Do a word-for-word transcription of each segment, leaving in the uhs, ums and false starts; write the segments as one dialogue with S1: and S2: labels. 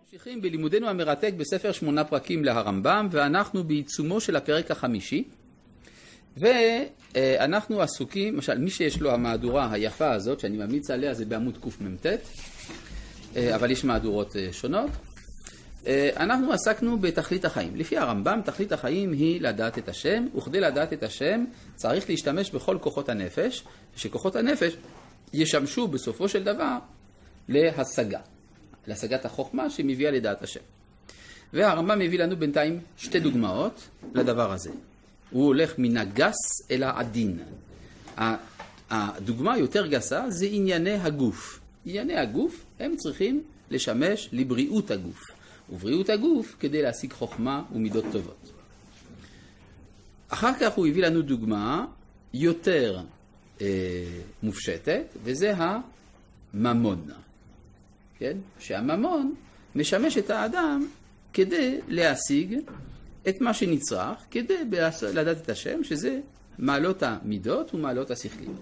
S1: ממשיכים בלימודנו המרתק בספר שמונה פרקים להרמב"ם, ואנחנו בעיצומו של הפרק החמישי, ואנחנו עסוקים, למשל מי שיש לו המהדורה היפה הזאת שאני ממליץ עליה זה בעמוד קמ"ט, אבל יש מהדורות שונות. אנחנו עסקנו בתכלית החיים. לפי הרמב"ם תכלית החיים היא לדעת את השם, וכדי לדעת את השם צריך להשתמש בכל כוחות הנפש, ושכוחות הנפש ישמשו בסופו של דבר להשגה, להשגת החוכמה שמביאה לדעת השם. והרמב"ם מביא לנו בינתיים שתי דוגמאות לדבר הזה. הוא הולך מן הגס אל העדין. הדוגמה היותר גסה זה ענייני הגוף. ענייני הגוף הם צריכים לשמש לבריאות הגוף. ובריאות הגוף כדי להשיג חוכמה ומידות טובות. אחר כך הוא הביא לנו דוגמה יותר אה, מופשטת, וזה הממון. כן? שהממון משמש את האדם כדי להשיג את מה שנצרך, כדי לדעת את השם, שזה מעלות המידות ומעלות השכליות.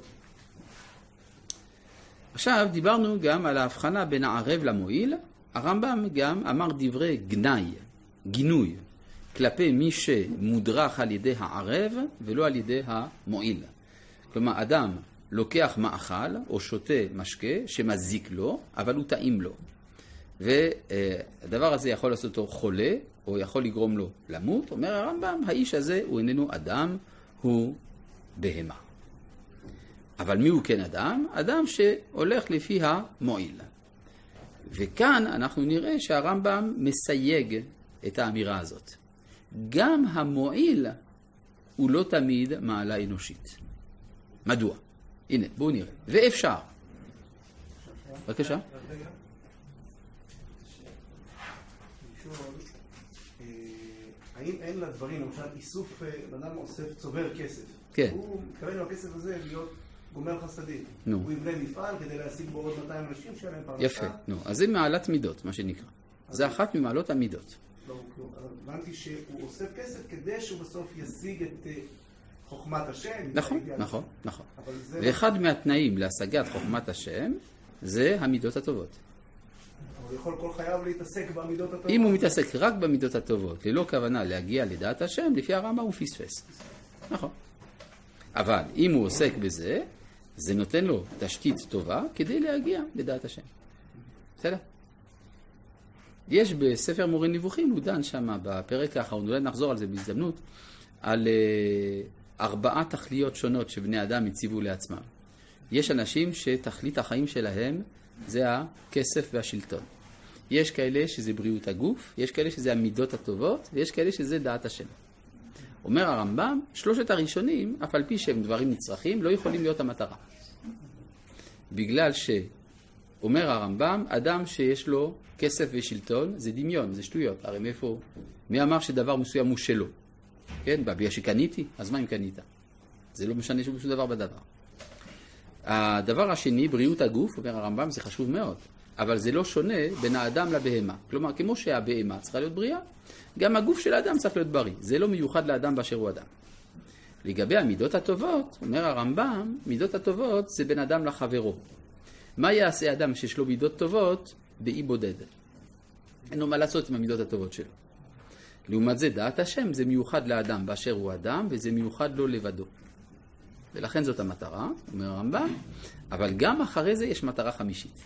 S1: עכשיו דיברנו גם על ההבחנה בין הערב למועיל. הרמב"ם גם אמר דברי גנאי, גינוי, כלפי מי שמודרך על ידי הערב ולא על ידי המועיל. כלומר, אדם לוקח מאכל או שותה משקה שמזיק לו, אבל הוא טעים לו. והדבר הזה יכול לעשות אותו חולה, או יכול לגרום לו למות. אומר הרמב"ם, האיש הזה הוא איננו אדם, הוא בהמה. אבל מי הוא כן אדם? אדם שהולך לפי המועיל. וכאן אנחנו נראה שהרמב"ם מסייג את האמירה הזאת. גם המועיל הוא לא תמיד מעלה אנושית. מדוע? הנה, בואו נראה. ואפשר. בבקשה.
S2: האם אין לדברים, למשל איסוף, אדם אוסף צובר כסף.
S1: כן.
S2: הוא מתכוון לכסף הזה להיות גומר חסדים.
S1: נו.
S2: הוא יבנה מפעל כדי להשיג בו עוד מאתיים אנשים שלהם פרנסה.
S1: יפה. נו, אז זה מעלת מידות, מה שנקרא. זה אחת ממעלות המידות.
S2: לא, הבנתי שהוא אוסף כסף כדי שהוא בסוף ישיג את חוכמת השם.
S1: נכון, נכון, נכון. ואחד מהתנאים להשגת חוכמת השם זה המידות הטובות.
S2: הוא יכול כל חייו להתעסק במידות הטובות.
S1: אם הוא מתעסק רק במידות הטובות, ללא כוונה להגיע לדעת השם, לפי הרמב"ם הוא פספס. נכון. אבל אם הוא עוסק בזה, זה נותן לו תשתית טובה כדי להגיע לדעת השם. בסדר? יש בספר מורה נבוכים, הוא דן שם בפרק האחרון, אולי נחזור על זה בהזדמנות, על ארבעה תכליות שונות שבני אדם הציבו לעצמם. יש אנשים שתכלית החיים שלהם זה הכסף והשלטון. יש כאלה שזה בריאות הגוף, יש כאלה שזה המידות הטובות, ויש כאלה שזה דעת השם. אומר הרמב"ם, שלושת הראשונים, אף על פי שהם דברים נצרכים, לא יכולים להיות המטרה. בגלל שאומר הרמב"ם, אדם שיש לו כסף ושלטון, זה דמיון, זה שטויות. הרי מאיפה, מי אמר שדבר מסוים הוא שלו? כן, בגלל שקניתי, אז מה אם קנית? זה לא משנה שום דבר בדבר. הדבר השני, בריאות הגוף, אומר הרמב"ם, זה חשוב מאוד, אבל זה לא שונה בין האדם לבהמה. כלומר, כמו שהבהמה צריכה להיות בריאה, גם הגוף של האדם צריך להיות בריא. זה לא מיוחד לאדם באשר הוא אדם. לגבי המידות הטובות, אומר הרמב"ם, מידות הטובות זה בין אדם לחברו. מה יעשה אדם שיש לו מידות טובות באי בודד? אין לו מה לעשות עם המידות הטובות שלו. לעומת זה, דעת השם זה מיוחד לאדם באשר הוא אדם, וזה מיוחד לו לבדו. ולכן זאת המטרה, אומר הרמב"ם, אבל גם אחרי זה יש מטרה חמישית.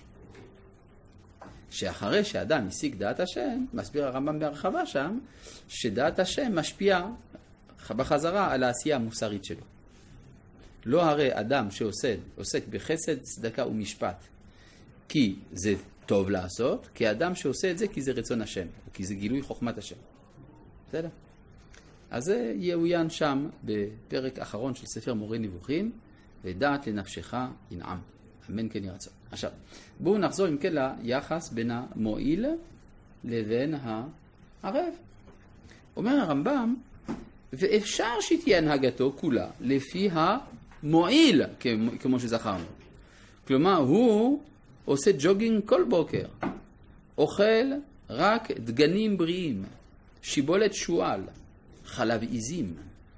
S1: שאחרי שאדם השיג דעת השם, מסביר הרמב"ם בהרחבה שם, שדעת השם משפיע בחזרה על העשייה המוסרית שלו. לא הרי אדם שעוסק עוסק בחסד, צדקה ומשפט, כי זה טוב לעשות, כי אדם שעושה את זה כי זה רצון השם, או כי זה גילוי חוכמת השם. בסדר? אז זה יאוין שם בפרק אחרון של ספר מורה נבוכים, ודעת לנפשך ינעם. אמן כן ירצון. עכשיו, בואו נחזור אם כן ליחס בין המועיל לבין הערב. אומר הרמב"ם, ואפשר שתהיה הנהגתו כולה לפי המועיל, כמו שזכרנו. כלומר, הוא עושה ג'וגינג כל בוקר, אוכל רק דגנים בריאים, שיבולת שועל, חלב עיזים,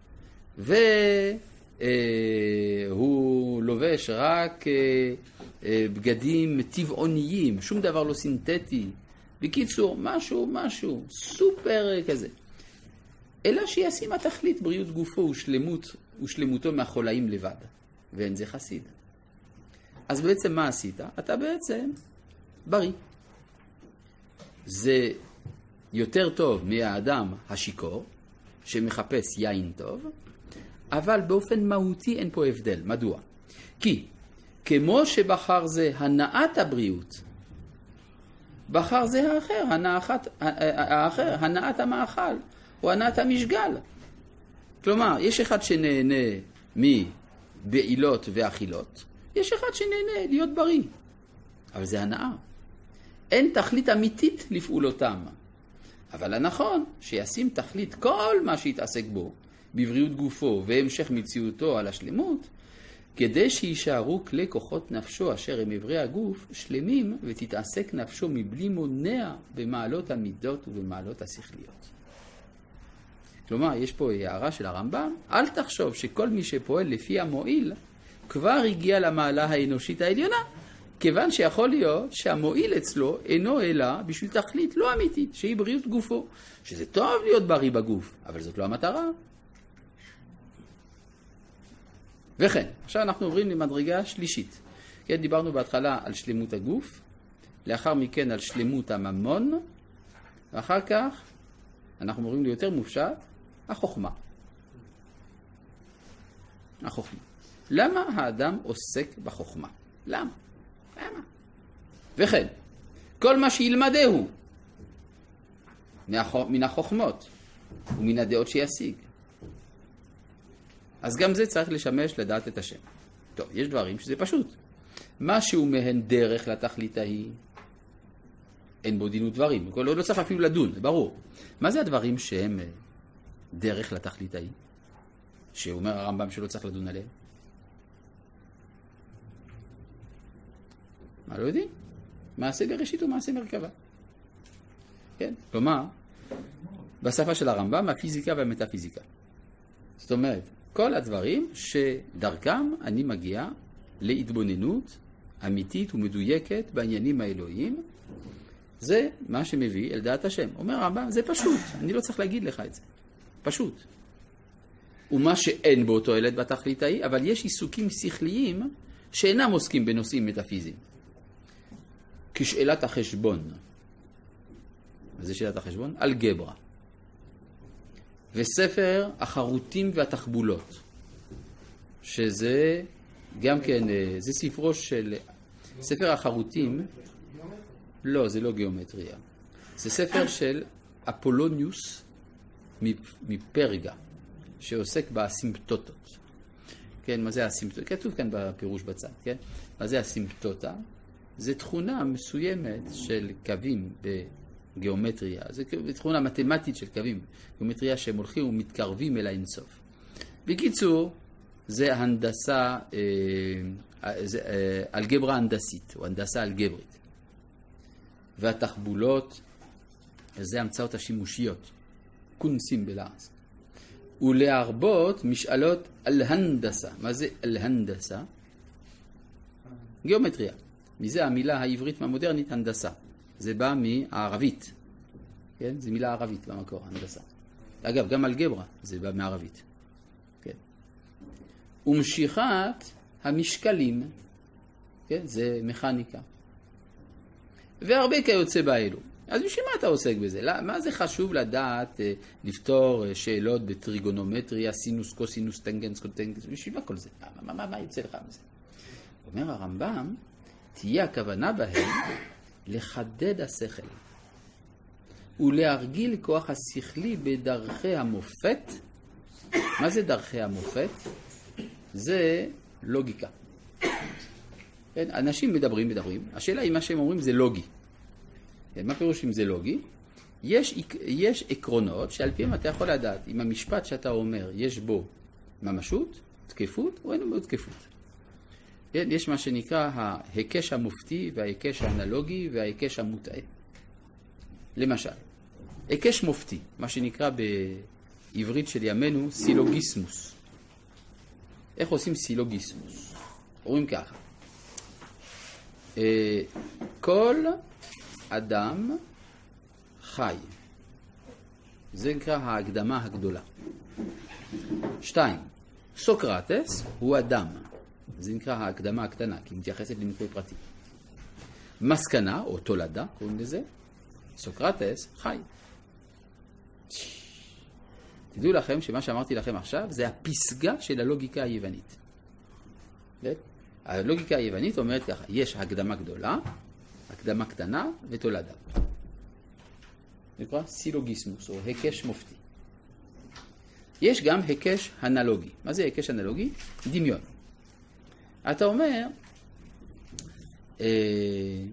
S1: והוא לובש רק בגדים טבעוניים, שום דבר לא סינתטי, בקיצור, משהו, משהו, סופר כזה. אלא שישים התכלית בריאות גופו ושלמות, ושלמותו מהחולאים לבד. ואין זה חסיד. אז בעצם מה עשית? אתה בעצם בריא. זה יותר טוב מהאדם השיקור, שמחפש יין טוב, אבל באופן מהותי אין פה הבדל. מדוע? כי כמו שבחר זה הנעת הבריאות, בחר זה האחר, הנעת, האחר, הנעת המאכל, או הנעת המשגל. כלומר, יש אחד שנהנה מבעילות ואכילות, יש אחד שנהנה להיות בריא. אבל זה הנאה. אין תכלית אמיתית לפעולותם. אבל הנכון שישים תכלית כל מה שיתעסק בו, בבריאות גופו והמשך מציאותו על השלמות, כדי שישארו כלי כוחות נפשו אשר הם עברי הגוף שלמים, ותתעסק נפשו מבלי מונע במעלות המידות ובמעלות השכליות. כלומר, יש פה הערה של הרמב"ם, אל תחשוב שכל מי שפועל לפי המועיל כבר הגיע למעלה האנושית העליונה, כיוון שיכול להיות שהמועיל אצלו אינו אלא בשביל תכלית לא אמיתית, שהיא בריאות גופו, שזה טוב להיות בריא בגוף, אבל זאת לא המטרה. וכן, עכשיו אנחנו עוברים למדרגה שלישית. כן, דיברנו בהתחלה על שלמות הגוף, לאחר מכן על שלמות הממון, ואחר כך אנחנו עוברים ליותר מופשט, החוכמה. החוכמה. למה האדם עוסק בחוכמה? למה? למה? וכן, כל מה שילמדהו מן החוכמות ומן הדעות שישיג. אז גם זה צריך לשמש לדעת את השם. טוב, יש דברים שזה פשוט. משהו מהן דרך לתכלית ההיא, אין בו דין ודברים. לא, לא צריך אפילו לדון, זה ברור. מה זה הדברים שהם דרך לתכלית ההיא? שאומר הרמב"ם שלא צריך לדון עליהם? מה לא יודעים? מעשה בראשית ומעשה מרכבה. כן? כלומר, בשפה של הרמב"ם, הפיזיקה והמטאפיזיקה. זאת אומרת, כל הדברים שדרכם אני מגיע להתבוננות אמיתית ומדויקת בעניינים האלוהיים, זה מה שמביא אל דעת השם. אומר הרמב"ם, זה פשוט, אני לא צריך להגיד לך את זה. פשוט. ומה שאין בו תועלת בתכלית ההיא, אבל יש עיסוקים שכליים שאינם עוסקים בנושאים מטאפיזיים. כשאלת החשבון. מה זה שאלת החשבון? אלגברה. וספר החרוטים והתחבולות, שזה גם כן, זה ספרו של ספר החרוטים, לא, זה לא גיאומטריה, זה ספר של אפולוניוס מפרגה, שעוסק באסימפטוטות. כן, מה זה האסימפטוטה? כתוב כאן בפירוש בצד, כן? מה זה האסימפטוטה? זה תכונה מסוימת של קווים בגיאומטריה, זה תכונה מתמטית של קווים, גיאומטריה שהם הולכים ומתקרבים אל האינסוף. בקיצור, זה הנדסה, זה אלגברה הנדסית, או הנדסה אלגברית. והתחבולות, זה המצאות השימושיות, קונסים בלעז. ולהרבות משאלות על הנדסה. מה זה על הנדסה? גיאומטריה. מזה המילה העברית המודרנית הנדסה. זה בא מהערבית. כן? זה מילה ערבית במקור, הנדסה. אגב, גם אלגברה זה בא מערבית. כן. ומשיכת המשקלים. כן? זה מכניקה. והרבה כיוצא באלו. אז בשביל מה אתה עוסק בזה? מה זה חשוב לדעת לפתור שאלות בטריגונומטריה, סינוס, קוסינוס, טנגנס, קוטנגנס? בשביל מה כל זה? מה, מה, מה יצא לך מזה? אומר הרמב"ם, תהיה הכוונה בהם לחדד השכל ולהרגיל כוח השכלי בדרכי המופת. מה זה דרכי המופת? זה לוגיקה. אנשים מדברים, מדברים. השאלה היא מה שהם אומרים זה לוגי. מה פירוש אם זה לוגי? יש, יש עקרונות שעל פיהם אתה יכול לדעת אם המשפט שאתה אומר יש בו ממשות, תקפות או אין בו תקפות. יש מה שנקרא ההיקש המופתי וההיקש האנלוגי וההיקש המוטעה. למשל, היקש מופתי, מה שנקרא בעברית של ימינו סילוגיסמוס. איך עושים סילוגיסמוס? אומרים ככה. כל אדם חי. זה נקרא ההקדמה הגדולה. שתיים, סוקרטס הוא אדם. זה נקרא ההקדמה הקטנה, כי היא מתייחסת למקרה פרטי. מסקנה, או תולדה, קוראים לזה, סוקרטס חי. תדעו לכם שמה שאמרתי לכם עכשיו זה הפסגה של הלוגיקה היוונית. הלוגיקה היוונית אומרת ככה, יש הקדמה גדולה, הקדמה קטנה ותולדה. זה נקרא סילוגיסמוס או היקש מופתי. יש גם היקש אנלוגי. מה זה היקש אנלוגי? דמיון. אתה אומר, אה,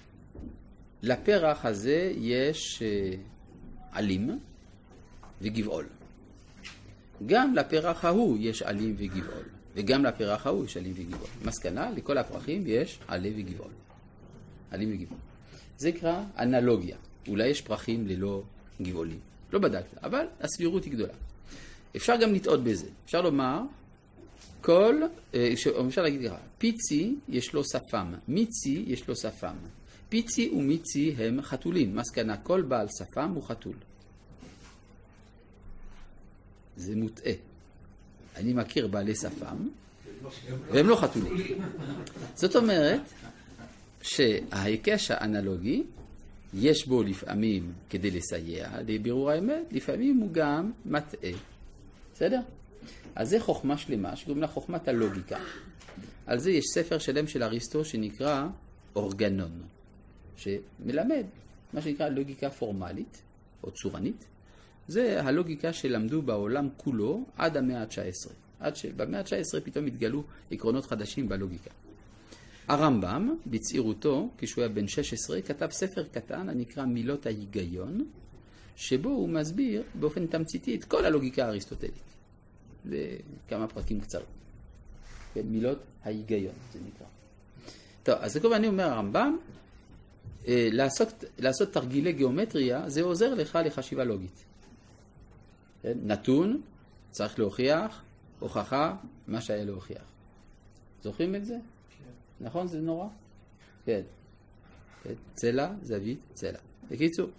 S1: לפרח הזה יש אה, עלים וגבעול. גם לפרח ההוא יש עלים וגבעול. וגם לפרח ההוא יש עלים וגבעול. מסקנה, לכל הפרחים יש עלים וגבעול. עלים וגבעול. זה נקרא אנלוגיה. אולי יש פרחים ללא גבעולים. לא בדקת, אבל הסבירות היא גדולה. אפשר גם לטעות בזה. אפשר לומר, כל, אפשר להגיד ככה, פיצי יש לו שפם, מיצי יש לו שפם. פיצי ומיצי הם חתולים. מסקנה, כל בעל שפם הוא חתול. זה מוטעה. אני מכיר בעלי שפם, והם לא חתולים. זאת אומרת, שההיקש האנלוגי, יש בו לפעמים כדי לסייע לבירור האמת, לפעמים הוא גם מטעה. בסדר? אז זה חוכמה שלמה, שקוראים לה חוכמת הלוגיקה. על זה יש ספר שלם של אריסטו שנקרא אורגנון, שמלמד מה שנקרא לוגיקה פורמלית או צורנית. זה הלוגיקה שלמדו בעולם כולו עד המאה ה-תשע עשרה. עד שבמאה ה-תשע עשרה פתאום התגלו עקרונות חדשים בלוגיקה. הרמב"ם, בצעירותו, כשהוא היה בן שש עשרה, כתב ספר קטן הנקרא מילות ההיגיון, שבו הוא מסביר באופן תמציתי את כל הלוגיקה האריסטוטלית. וכמה פרקים קצרים. כן, מילות ההיגיון, זה נקרא. טוב, אז כמו אני אומר, הרמב"ם, לעשות, לעשות תרגילי גיאומטריה, זה עוזר לך לחשיבה לוגית. כן? נתון, צריך להוכיח, הוכחה, מה שהיה להוכיח. זוכרים את זה? כן. נכון, זה נורא? כן. כן. צלע, זווית, צלע. בקיצור,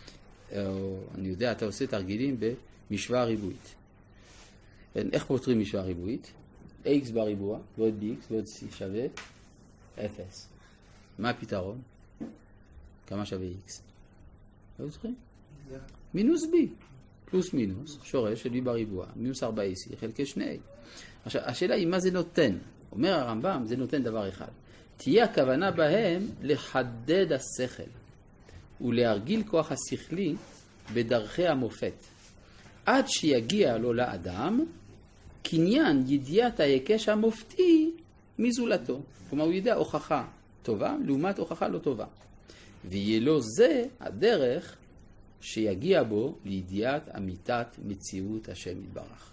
S1: אני יודע, אתה עושה תרגילים במשוואה ריבועית. איך פותרים משוואה ריבועית? x בריבוע, ועוד bx, ועוד c שווה אפס. מה הפתרון? כמה שווה x? לא זוכרים? מינוס b. פלוס מינוס, שורש של b בריבוע, מינוס ארבע c, חלקי שני a. עכשיו, השאלה היא מה זה נותן? אומר הרמב"ם, זה נותן דבר אחד. תהיה הכוונה בהם לחדד השכל, ולהרגיל כוח השכלי בדרכי המופת. עד שיגיע לו לאדם, קניין ידיעת ההיקש המופתי מזולתו. כלומר, הוא ידע הוכחה טובה, לעומת הוכחה לא טובה. ויהיה לו זה הדרך שיגיע בו לידיעת אמיתת מציאות השם יתברך.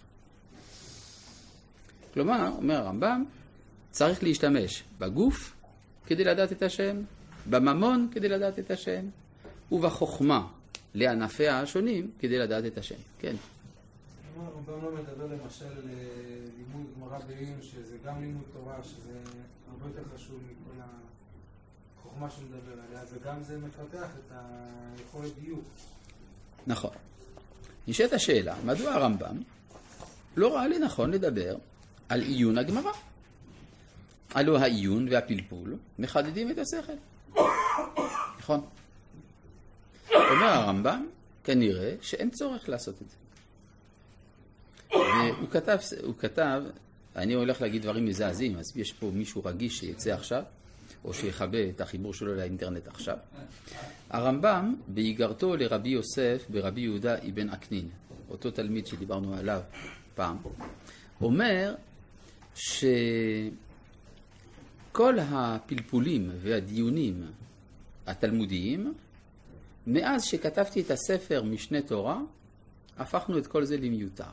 S1: כלומר, אומר הרמב"ם, צריך להשתמש בגוף כדי לדעת את השם, בממון כדי לדעת את השם, ובחוכמה לענפיה השונים כדי לדעת את השם. כן.
S2: הרמב"ם לא מדבר למשל לימוד גמרא בעיון, שזה גם לימוד תורה, שזה הרבה יותר חשוב מכל החוכמה שמדבר עליה, וגם זה מפתח את היכולת דיוק.
S1: נכון. נשאלת השאלה, מדוע הרמב"ם לא ראה לנכון לדבר על עיון הגמרא? הלוא העיון והפלפול מחדדים את השכל. נכון. אומר הרמב"ם, כנראה שאין צורך לעשות את זה. והוא כתב, הוא כתב, אני הולך להגיד דברים מזעזעים, אז יש פה מישהו רגיש שיצא עכשיו, או שיחבא את החיבור שלו לאינטרנט עכשיו. הרמב"ם, בהיגרתו לרבי יוסף ברבי יהודה אבן עקנין, אותו תלמיד שדיברנו עליו פעם, אומר שכל הפלפולים והדיונים התלמודיים, מאז שכתבתי את הספר משנה תורה, הפכנו את כל זה למיותר.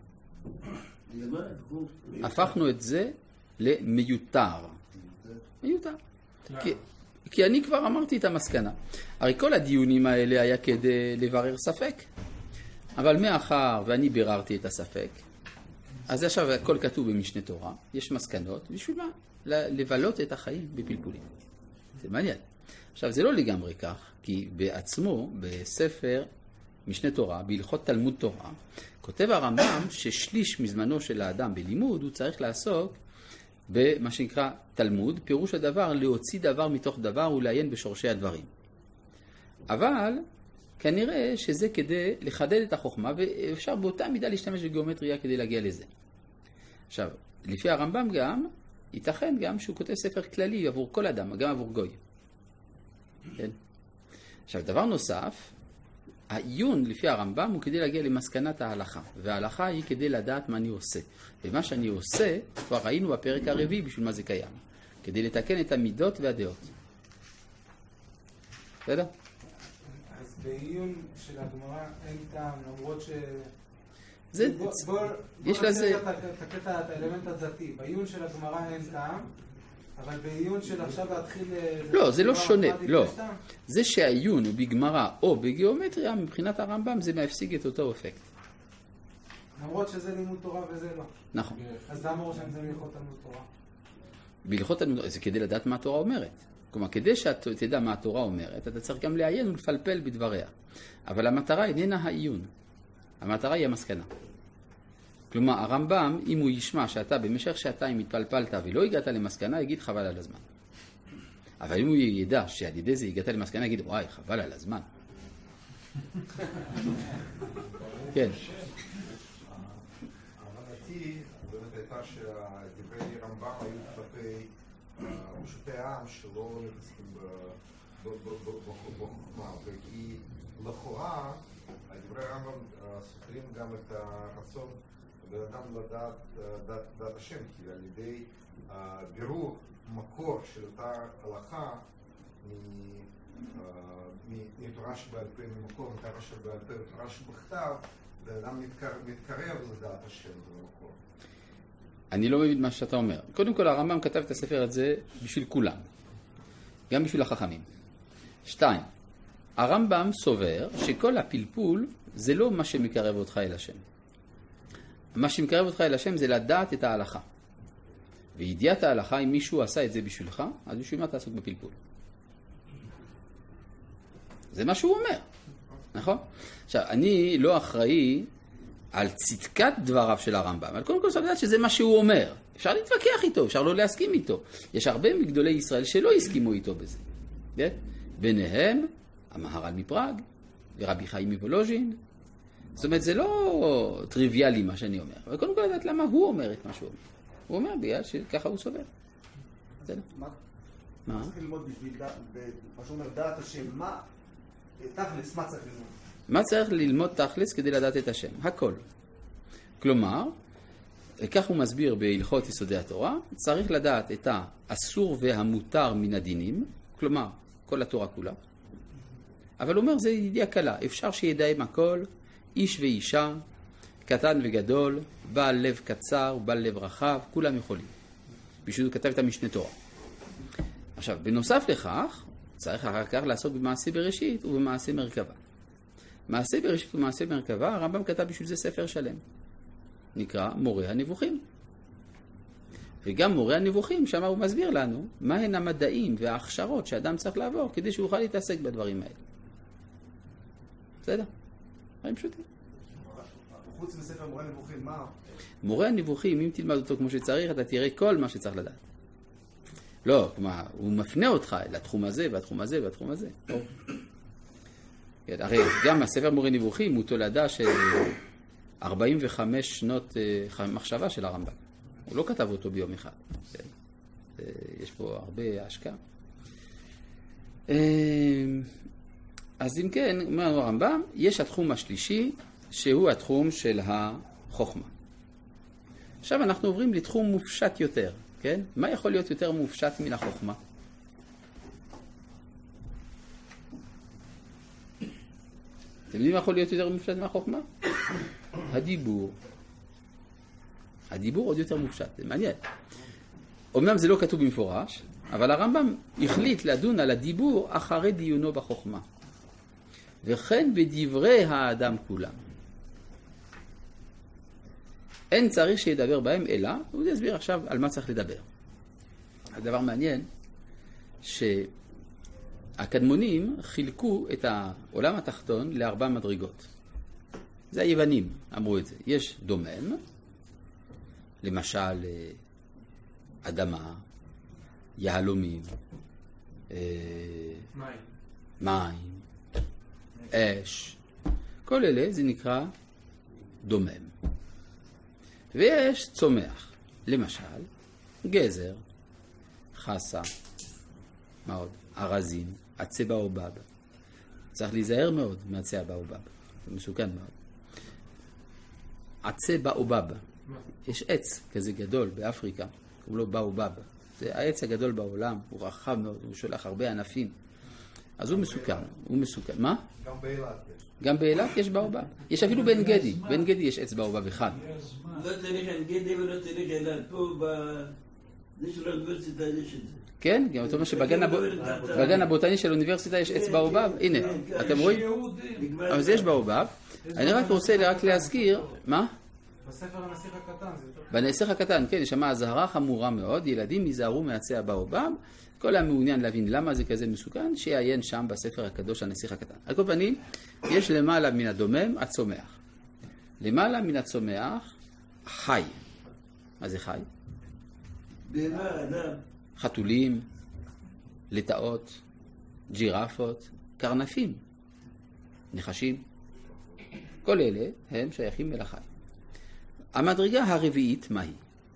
S1: הפכנו את זה למיותר. מיותר. כי, כי אני כבר אמרתי את המסקנה. הרי כל הדיונים האלה היה כדי לברר ספק. אבל מאחר ואני ביררתי את הספק, אז עכשיו הכל כתוב במשנה תורה, יש מסקנות, בשביל מה? לבלות את החיים בפלפולים. זה מעניין. עכשיו, זה לא לגמרי כך, כי בעצמו, בספר משנה תורה, בהלכות תלמוד תורה, כותב הרמב"ם ששליש מזמנו של האדם בלימוד, הוא צריך לעסוק במה שנקרא תלמוד, פירוש הדבר, להוציא דבר מתוך דבר ולעיין בשורשי הדברים. אבל כנראה שזה כדי לחדד את החוכמה, ואפשר באותה מידה להשתמש בגיאומטריה כדי להגיע לזה. עכשיו, לפי הרמב"ם גם, ייתכן גם שהוא כותב ספר כללי עבור כל אדם, גם עבור גוי. כן? עכשיו, דבר נוסף, העיון לפי הרמב"ם הוא כדי להגיע למסקנת ההלכה, וההלכה היא כדי לדעת מה אני עושה. ומה שאני עושה, כבר ראינו בפרק הרביעי בשביל מה זה קיים, כדי לתקן את המידות והדעות. בסדר?
S2: אז בעיון של הגמרא אין טעם, למרות ש...
S1: זה...
S2: בוא, בוא,
S1: יש
S2: בוא
S1: לזה...
S2: נעשה את הקטע, את האלמנט הדתי. בעיון של הגמרא אין טעם, אבל בעיון של עכשיו להתחיל...
S1: לא, זה לא שונה, לא. זה שהעיון הוא בגמרא או בגיאומטריה, מבחינת הרמב"ם זה מפסיק את אותו אפקט.
S2: למרות שזה לימוד תורה וזה לא.
S1: נכון.
S2: אז למה ראש זה בהלכות תלמוד תורה?
S1: בהלכות תלמוד תורה, זה כדי לדעת מה התורה אומרת. כלומר, כדי שאתה תדע מה התורה אומרת, אתה צריך גם לעיין ולפלפל בדבריה. אבל המטרה איננה העיון. המטרה היא המסקנה. כלומר, הרמב"ם, אם הוא ישמע שאתה במשך שעתיים התפלפלת ולא הגעת למסקנה, יגיד חבל על הזמן. אבל אם הוא ידע שעל ידי זה הגעת למסקנה, יגיד וואי, חבל על הזמן. כן.
S3: הבנתי, באמת הייתה שדברי רמב"ם היו כלפי פשוטי העם שלא נכנסים בחוכמה, וכי לכאורה דברי רמב"ם סותרים גם את הרצון בן לדעת דעת השם, כי על ידי בירור מקור של אותה הלכה מתורה שבעל פה ממקור, מתורה שבעל פה ותורה שבכתב, ואדם מתקרב לדעת השם במקור.
S1: אני לא מבין מה שאתה אומר. קודם כל, הרמב"ם כתב את הספר הזה בשביל כולם, גם בשביל החכמים. שתיים, הרמב"ם סובר שכל הפלפול זה לא מה שמקרב אותך אל השם. מה שמקרב אותך אל השם זה לדעת את ההלכה. וידיעת ההלכה, אם מישהו עשה את זה בשבילך, אז בשביל מה תעסוק בפלפול? זה מה שהוא אומר, נכון? עכשיו, אני לא אחראי על צדקת דבריו של הרמב"ם, אבל קודם כל צריך לדעת שזה מה שהוא אומר. אפשר להתווכח איתו, אפשר לא להסכים איתו. יש הרבה מגדולי ישראל שלא הסכימו איתו בזה. כן? ביניהם, המהר"ל מפראג, ורבי חיים מוולוז'ין. זאת אומרת, זה לא טריוויאלי מה שאני אומר. אבל קודם כל לדעת למה הוא אומר את מה שהוא אומר. הוא אומר בגלל שככה הוא סובר. בסדר?
S4: מה?
S1: מה?
S4: צריך ללמוד בשביל, מה שאומר, דעת השם, מה? תכלס, מה צריך ללמוד?
S1: מה צריך ללמוד תכלס כדי לדעת את השם? הכל. כלומר, כך הוא מסביר בהלכות יסודי התורה, צריך לדעת את האסור והמותר מן הדינים, כלומר, כל התורה כולה. אבל הוא אומר, זה ידיעה קלה. אפשר שידעים הכל, איש ואישה, קטן וגדול, בעל לב קצר, בעל לב רחב, כולם יכולים. בשביל הוא כתב את המשנה תורה. עכשיו, בנוסף לכך, צריך אחר כך לעסוק במעשה בראשית ובמעשה מרכבה. מעשה בראשית ומעשה מרכבה, הרמב"ם כתב בשביל זה ספר שלם. נקרא מורה הנבוכים. וגם מורה הנבוכים, שם הוא מסביר לנו, מהן המדעים וההכשרות שאדם צריך לעבור כדי שהוא יוכל להתעסק בדברים האלה. בסדר? דברים פשוטים.
S4: חוץ מספר מורה הנבוכים, מה?
S1: מורה הנבוכים, אם תלמד אותו כמו שצריך, אתה תראה כל מה שצריך לדעת. לא, כלומר, הוא מפנה אותך לתחום הזה, והתחום הזה, והתחום הזה. הרי גם הספר מורה נבוכים הוא תולדה של ארבעים וחמש שנות מחשבה של הרמב"ם. הוא לא כתב אותו ביום אחד. יש פה הרבה השקעה. אז אם כן, אומר הרמב"ם, יש התחום השלישי, שהוא התחום של החוכמה. עכשיו אנחנו עוברים לתחום מופשט יותר, כן? מה יכול להיות יותר מופשט מן החוכמה? אתם יודעים מה יכול להיות יותר מופשט מהחוכמה? הדיבור. הדיבור עוד יותר מופשט, זה מעניין. אומנם זה לא כתוב במפורש, אבל הרמב"ם החליט לדון על הדיבור אחרי דיונו בחוכמה. וכן בדברי האדם כולם. אין צריך שידבר בהם אלא, הוא יסביר עכשיו על מה צריך לדבר. הדבר מעניין, הקדמונים חילקו את העולם התחתון לארבע מדרגות. זה היוונים אמרו את זה. יש דומם, למשל אדמה, יהלומים,
S2: מים.
S1: מים, אש, כל אלה זה נקרא דומם. ויש צומח, למשל גזר, חסה, מה עוד? ארזים, עצי באובב. צריך להיזהר מאוד מעצי הבאובב, זה מסוכן מאוד. עצי באובב, יש עץ כזה גדול באפריקה, הוא לא באובב, זה העץ הגדול בעולם, הוא רחב מאוד, הוא שולח הרבה ענפים, אז הוא מסוכן, הוא מסוכן. מה?
S3: גם באילת יש.
S1: גם באילת יש באובב. יש אפילו בן גדי, בן גדי יש עץ באובב אחד.
S5: לא צריך עין גדי ולא צריך אילת, פה זה של האוניברסיטה יש את זה.
S1: כן, גם אתה אומר שבגן הבוטני של האוניברסיטה יש עץ באובב, הנה, אתם רואים? אבל זה יש באובב. אני רק רוצה רק להזכיר, מה?
S2: בספר הנסיך הקטן זה יותר...
S1: בנסיך הקטן, כן, יש שם אזהרה חמורה מאוד, ילדים ייזהרו מעצי הבאובב, כל המעוניין להבין למה זה כזה מסוכן, שיעיין שם בספר הקדוש הנסיך הקטן. על כל פנים, יש למעלה מן הדומם הצומח. למעלה מן הצומח, חי. מה זה חי?
S5: במה אדם?
S1: חתולים, לטאות, ג'ירפות, קרנפים, נחשים. כל אלה הם שייכים אל החי. המדרגה הרביעית, מה היא?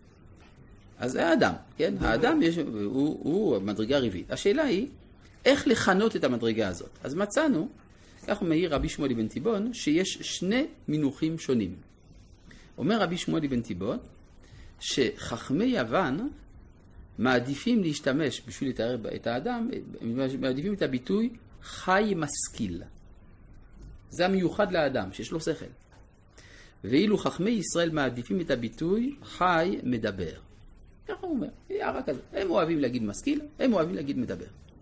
S1: אז האדם, כן? האדם יש, הוא, הוא מדרגה רביעית. השאלה היא, איך לכנות את המדרגה הזאת? אז מצאנו, כך מעיר רבי שמואל בן תיבון, שיש שני מינוחים שונים. אומר רבי שמואל בן תיבון, שחכמי יוון מעדיפים להשתמש בשביל לתאר את האדם, מעדיפים את הביטוי חי משכיל. זה המיוחד לאדם, שיש לו שכל. ואילו חכמי ישראל מעדיפים את הביטוי חי מדבר. ככה הוא אומר, הערה כזאת. הם אוהבים להגיד משכיל, הם אוהבים להגיד מדבר.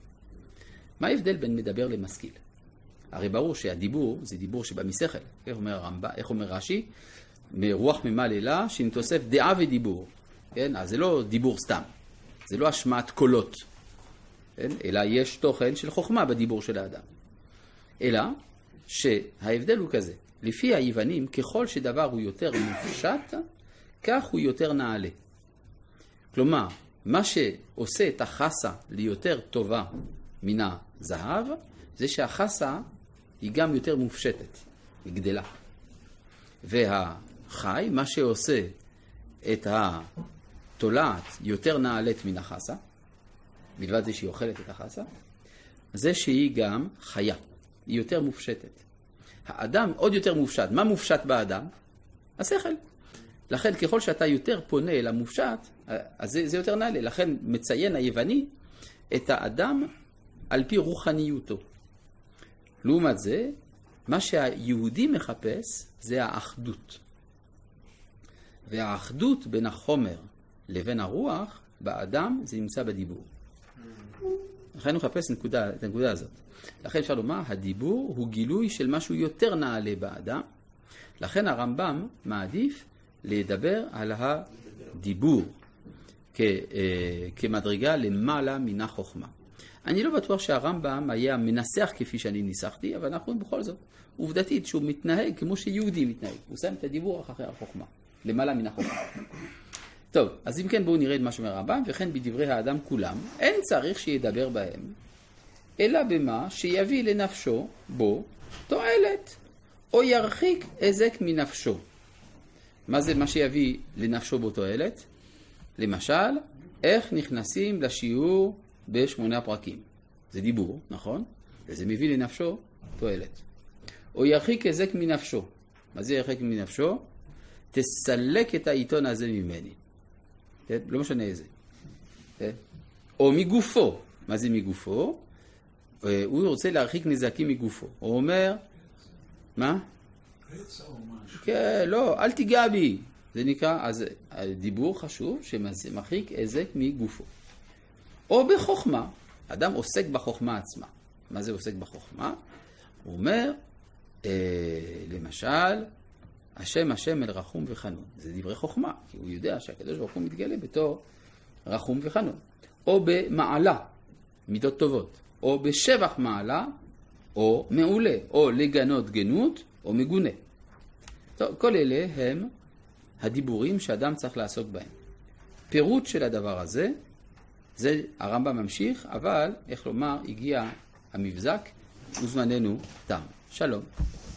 S1: מה ההבדל בין מדבר למשכיל? הרי ברור שהדיבור זה דיבור שבא משכל. איך אומר הרמב"ם, איך אומר רש"י? מרוח ממעלה שנתוסף דעה ודיבור. כן? אז זה לא דיבור סתם. זה לא השמעת קולות. כן? אלא יש תוכן של חוכמה בדיבור של האדם. אלא שההבדל הוא כזה. לפי היוונים, ככל שדבר הוא יותר מופשט, כך הוא יותר נעלה. כלומר, מה שעושה את החסה ליותר טובה מן הזהב, זה שהחסה היא גם יותר מופשטת, היא גדלה. והחי, מה שעושה את התולעת יותר נעלית מן החסה, בלבד זה שהיא אוכלת את החסה, זה שהיא גם חיה, היא יותר מופשטת. האדם עוד יותר מופשט. מה מופשט באדם? השכל. לכן ככל שאתה יותר פונה אל המופשט, אז זה, זה יותר נעלה. לכן מציין היווני את האדם על פי רוחניותו. לעומת זה, מה שהיהודי מחפש זה האחדות. והאחדות בין החומר לבין הרוח באדם זה נמצא בדיבור. לכן הוא מחפש נקודה, את הנקודה הזאת. לכן אפשר לומר, הדיבור הוא גילוי של משהו יותר נעלה באדם. לכן הרמב"ם מעדיף לדבר על הדיבור כ, כמדרגה למעלה מן החוכמה. אני לא בטוח שהרמב"ם היה מנסח כפי שאני ניסחתי, אבל אנחנו בכל זאת, עובדתית שהוא מתנהג כמו שיהודי מתנהג. הוא שם את הדיבור אחרי החוכמה, למעלה מן החוכמה. טוב, אז אם כן בואו נראה את מה שאומר הרמב"ם, וכן בדברי האדם כולם, אין צריך שידבר בהם, אלא במה שיביא לנפשו בו תועלת, או ירחיק הזק מנפשו. מה זה מה שיביא לנפשו בו תועלת? למשל, איך נכנסים לשיעור בשמונה פרקים. זה דיבור, נכון? וזה מביא לנפשו תועלת. או ירחיק הזק מנפשו. מה זה ירחיק מנפשו? תסלק את העיתון הזה ממני. לא משנה איזה. או מגופו. מה זה מגופו? הוא רוצה להרחיק נזקים מגופו. הוא אומר, מה? כן, לא, אל תיגע בי. זה נקרא, אז הדיבור חשוב שמרחיק הזק מגופו. או בחוכמה. אדם עוסק בחוכמה עצמה. מה זה עוסק בחוכמה? הוא אומר, אה, למשל, השם השם אל רחום וחנון. זה דברי חוכמה, כי הוא יודע שהקדוש ברוך הוא מתגלה בתור רחום וחנון. או במעלה, מידות טובות. או בשבח מעלה, או מעולה, או לגנות גנות, או מגונה. טוב, כל אלה הם הדיבורים שאדם צריך לעסוק בהם. פירוט של הדבר הזה, זה הרמב"ם ממשיך, אבל, איך לומר, הגיע המבזק, וזמננו תם. שלום.